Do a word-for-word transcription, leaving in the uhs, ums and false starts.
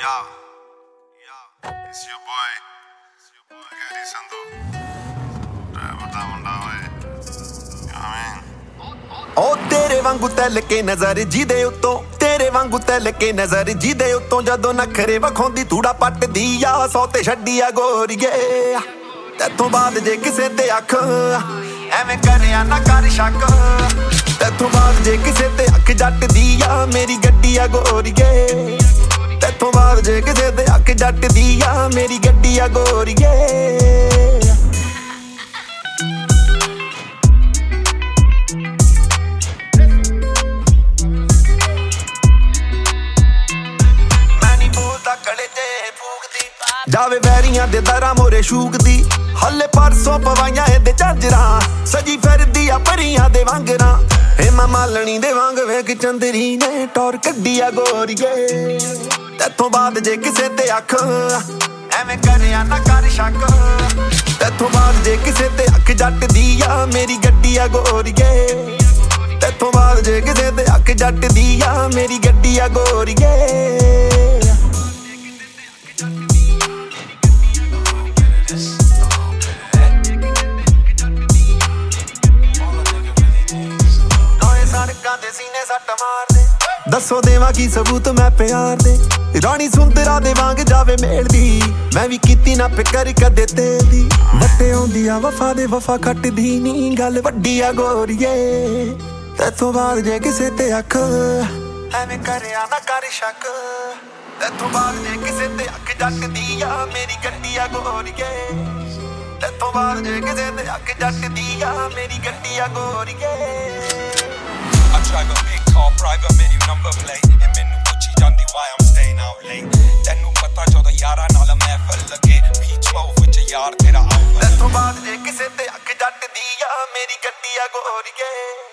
Yo, yo, it's your boy, it's your boy Gary Sandhu. Driver da munda hoye, you know what I mean? ओ तेरे वांगू तल के नजर जिदे उत्तों तेरे वांगू तल के नजर जिदे उत्तों जदों नखरे वखाउंदी थूड़ा पटदी आ सौ ते छड्डी आ गोरीए तैथों बाद जे किसे ते अख एवें करिया ना कर शक तैथों बाद जे किसे ते अख जटदी आ मेरी गड्डी आ गोरीए तैथों बाद जे किसे ते अख जटदी आ मेरी गड्डी आ गोरीए जावे वैरियां दे दरा मोरे शूकदी हले परसों पवाइयां एदे झांजरां सजी फिरदी आ परियां दे वांगरां हेमा मालनी दे वांग वेख चंदरी ने टौर कड्डी आ गोरीए तैथों बाद जे किसे ते अख एवें करिया ना कर शक तैथों बाद जे किसे ते अख जटदी आ मेरी गड्डी आ गोरीए तैथों बाद जे किसे ते अख जटदी आ मेरी गड्डी आ गोरीए दसो देवा की सबूत मैं प्यार दे रानी सुंदरा दे वांग जावे मेलदी मैं भी कीती ना फिकर कदे तेरी बट्टे आउंदी आ वफा दे वफा कटदी नी गल वड्डी आ गोरीए तैथों बाद जे किसे ते अख एवें करिया ना कर शक तैथों बाद जे किसे ते अख जटदी आ मेरी गड्डी आ गोरीए तैथों बाद जे किसे ते अख जटदी आ मेरी गड्डी आ गोरीए I drive a big car, private menu number plate E menu pucci jandi why I'm staying out late Tenu pata jodo yara naal mehfil lage B twelve ਵਿੱਚ ਯਾਰ ਤੇਰਾ ਆਉ ਤੈਥੋਂ ਬਾਅਦ ਜੇ ਕਿਸੇ ਤੇ ਅੱਖ ਜੱਟਦੀ ਆ ਮੇਰੀ ਗੱਡੀ ਆ ਗੋਰੀਏ